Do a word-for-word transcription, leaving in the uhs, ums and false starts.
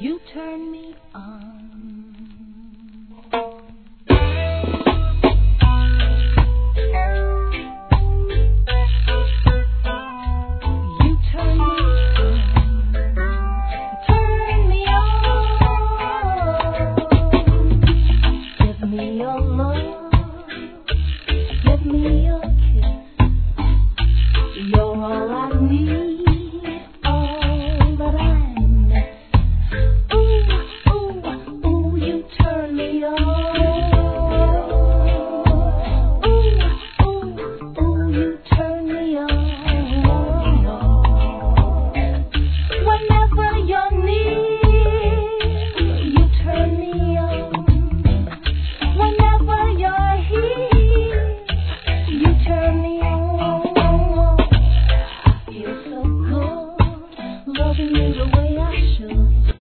You turn me on. You turn me on. Turn me on. Give me your love. Give me your kiss. You're all I need. Loving you the way I